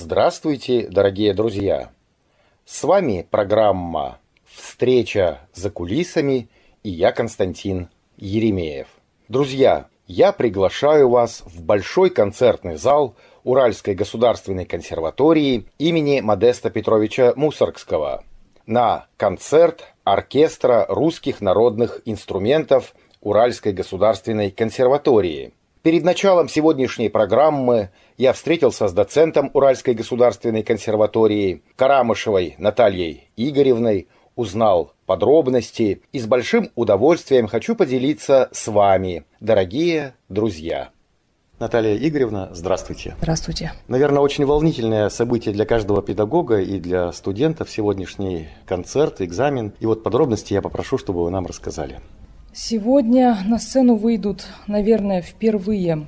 Здравствуйте, дорогие друзья! С вами программа «Встреча за кулисами» и я, Константин Еремеев. Друзья, я приглашаю вас в большой концертный зал Уральской государственной консерватории имени Модеста Петровича Мусоргского на концерт оркестра русских народных инструментов Уральской государственной консерватории. Перед началом сегодняшней программы я встретился с доцентом Уральской государственной консерватории Карамышевой Натальей Игоревной, узнал подробности и с большим удовольствием хочу поделиться с вами, дорогие друзья. Наталья Игоревна, здравствуйте. Здравствуйте. Наверное, очень волнительное событие для каждого педагога и для студентов сегодняшний концерт, экзамен. И вот подробности я попрошу, чтобы вы нам рассказали. Сегодня на сцену выйдут, наверное, впервые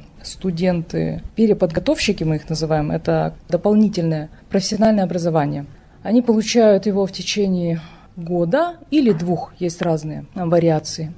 студенты-переподготовщики, мы их называем. Это дополнительное профессиональное образование. Они получают его в течение года или 2, есть разные вариации.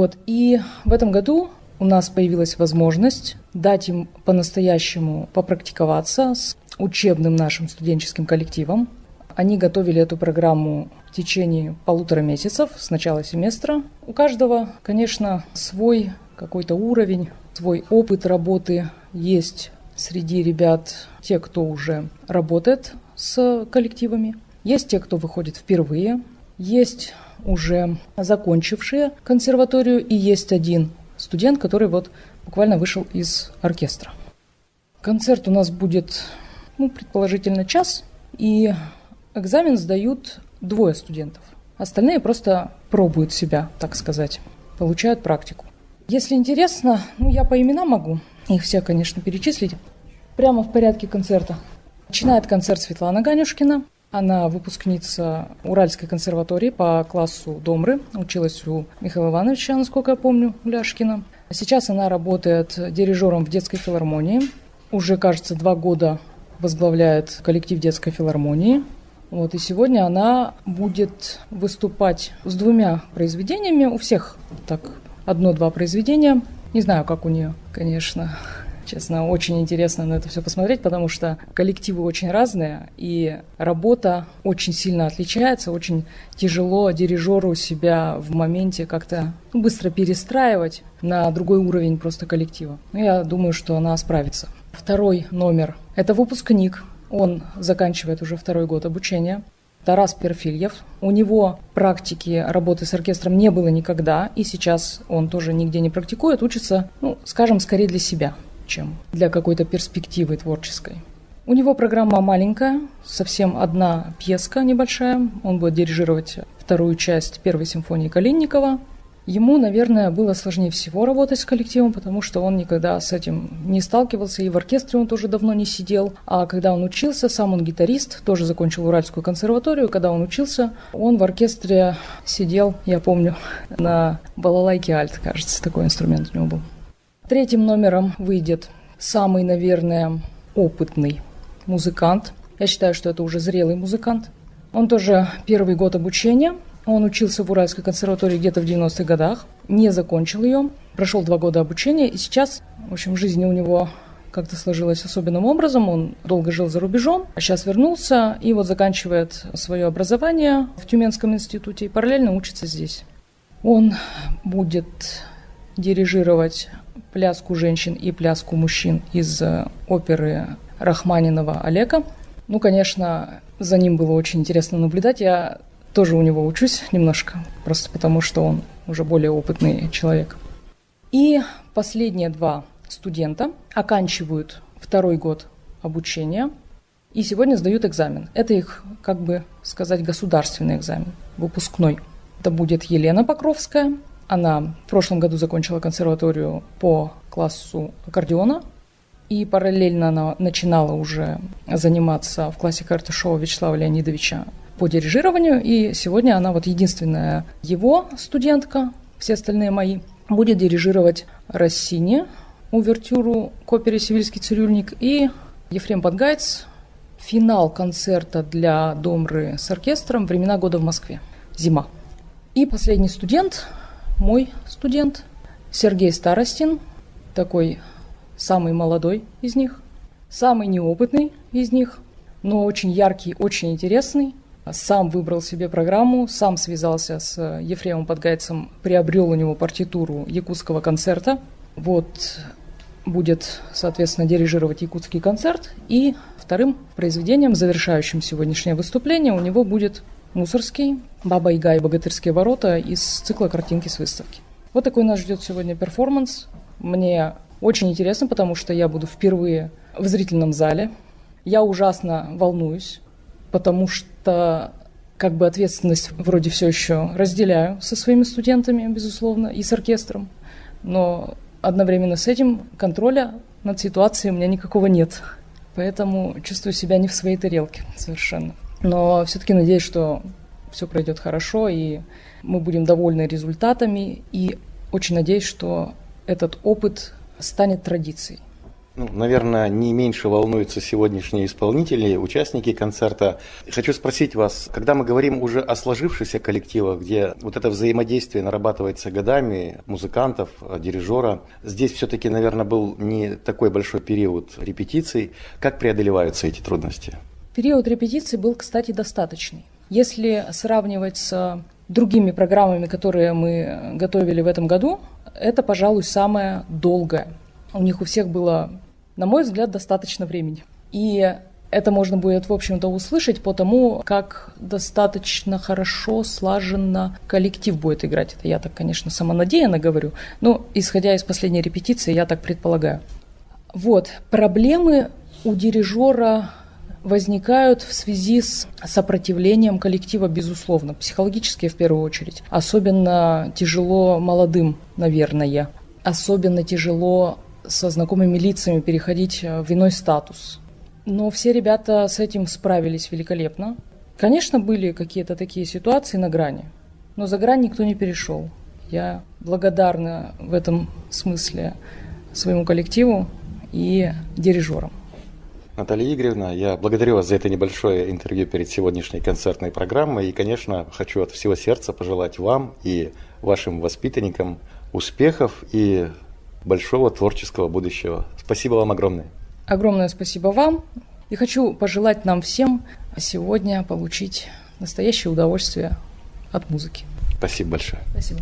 И в этом году у нас появилась возможность дать им по-настоящему попрактиковаться с учебным нашим студенческим коллективом. Они готовили эту программу в течение 1,5 месяцев с начала семестра. У каждого, конечно, свой какой-то уровень, свой опыт работы есть среди ребят, те, кто уже работает с коллективами. Есть те, кто выходит впервые. Есть уже закончившие консерваторию. И есть один студент, который буквально вышел из оркестра. Концерт у нас будет, предположительно, час. И экзамен сдают 2 студентов. Остальные просто пробуют себя, так сказать, получают практику. Если интересно, я по именам могу их все, конечно, перечислить. Прямо в порядке концерта. Начинает концерт Светлана Ганюшкина. Она выпускница Уральской консерватории по классу домры. Училась у Михаила Ивановича, насколько я помню, Ляшкина. Сейчас она работает дирижером в детской филармонии. Уже, кажется, 2 года возглавляет коллектив детской филармонии. И сегодня она будет выступать с 2 произведениями. У всех так 1-2 произведения. Не знаю, как у нее, конечно. Честно, очень интересно на это все посмотреть, потому что коллективы очень разные, и работа очень сильно отличается. Очень тяжело дирижеру себя в моменте как-то быстро перестраивать на другой уровень просто коллектива. Я думаю, что она справится. 2 номер – это выпускник. Он заканчивает уже 2-й год обучения. Тарас Перфильев. У него практики работы с оркестром не было никогда, и сейчас он тоже нигде не практикует, учится, скажем, скорее для себя, чем для какой-то перспективы творческой. У него программа маленькая, совсем 1 пьеска небольшая. Он будет дирижировать 2-ю часть 1-й симфонии Калинникова. Ему, наверное, было сложнее всего работать с коллективом, потому что он никогда с этим не сталкивался, и в оркестре он тоже давно не сидел. А когда он учился, сам он гитарист, тоже закончил Уральскую консерваторию. Когда он учился, он в оркестре сидел, я помню, на балалайке альт, кажется, такой инструмент у него был. 3-м номером выйдет самый, наверное, опытный музыкант. Я считаю, что это уже зрелый музыкант. Он тоже 1-й год обучения. Он учился в Уральской консерватории где-то в 90-х годах, не закончил ее, прошел 2 года обучения, и сейчас, жизнь у него как-то сложилась особенным образом. Он долго жил за рубежом, а сейчас вернулся и заканчивает свое образование в Тюменском институте и параллельно учится здесь. Он будет дирижировать пляску женщин и пляску мужчин из оперы Рахманинова «Олега». Конечно, за ним было очень интересно наблюдать. Я тоже у него учусь немножко, просто потому что он уже более опытный человек. И последние 2 студента оканчивают 2-й год обучения и сегодня сдают экзамен. Это их, государственный экзамен, выпускной. Это будет Елена Покровская. Она в прошлом году закончила консерваторию по классу аккордеона. И параллельно она начинала уже заниматься в классе Карташова Вячеслава Леонидовича по дирижированию, и сегодня она единственная его студентка, все остальные мои, будет дирижировать Россини, увертюру к опере «Севильский цирюльник», и Ефрем Подгайц, финал концерта для домры с оркестром «Времена года в Москве. Зима». И последний студент, мой студент, Сергей Старостин, такой самый молодой из них, самый неопытный из них. но очень яркий, очень интересный. Сам выбрал себе программу, сам связался с Ефремом Подгайцем, приобрел у него партитуру якутского концерта. Вот будет, соответственно, дирижировать якутский концерт. И вторым произведением, завершающим сегодняшнее выступление, у него будет Мусорский «Баба-Яга и богатырские ворота» из цикла «Картинки с выставки». Вот такой нас ждет сегодня перформанс. Мне очень интересно, потому что я буду впервые в зрительном зале. Я ужасно волнуюсь, потому что ответственность вроде все еще разделяю со своими студентами, безусловно, и с оркестром. Но одновременно с этим контроля над ситуацией у меня никакого нет. Поэтому чувствую себя не в своей тарелке совершенно. Но все-таки надеюсь, что все пройдет хорошо, и мы будем довольны результатами. И очень надеюсь, что этот опыт станет традицией. Наверное, не меньше волнуются сегодняшние исполнители, участники концерта. Хочу спросить вас, когда мы говорим уже о сложившихся коллективах, где вот это взаимодействие нарабатывается годами музыкантов, дирижера, здесь все-таки, наверное, был не такой большой период репетиций. Как преодолеваются эти трудности? Период репетиций был, кстати, достаточный. Если сравнивать с другими программами, которые мы готовили в этом году, это, пожалуй, самое долгое. У них у всех было, на мой взгляд, достаточно времени. И это можно будет, в общем-то, услышать по тому, как достаточно хорошо, слаженно коллектив будет играть. Это я так, конечно, самонадеянно говорю, но, исходя из последней репетиции, я так предполагаю. Вот, проблемы у дирижера возникают в связи с сопротивлением коллектива, безусловно, психологически в первую очередь. Особенно тяжело молодым, наверное. Особенно тяжело со знакомыми лицами переходить в иной статус. Но все ребята с этим справились великолепно. Конечно, были какие-то такие ситуации на грани, но за грань никто не перешел. Я благодарна в этом смысле своему коллективу и дирижерам. Наталья Игоревна, я благодарю вас за это небольшое интервью перед сегодняшней концертной программой. И, конечно, хочу от всего сердца пожелать вам и вашим воспитанникам успехов и большого творческого будущего. Спасибо вам огромное. Огромное спасибо вам. И хочу пожелать нам всем сегодня получить настоящее удовольствие от музыки. Спасибо большое. Спасибо.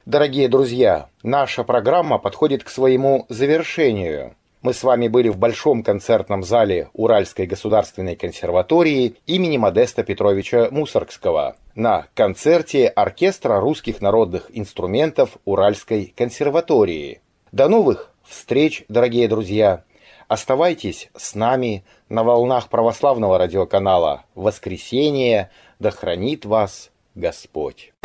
Дорогие друзья, наша программа подходит к своему завершению. Мы с вами были в Большом концертном зале Уральской государственной консерватории имени Модеста Петровича Мусоргского на концерте Оркестра русских народных инструментов Уральской консерватории. До новых встреч, дорогие друзья! Оставайтесь с нами на волнах православного радиоканала «Воскресенье». Да хранит вас Господь!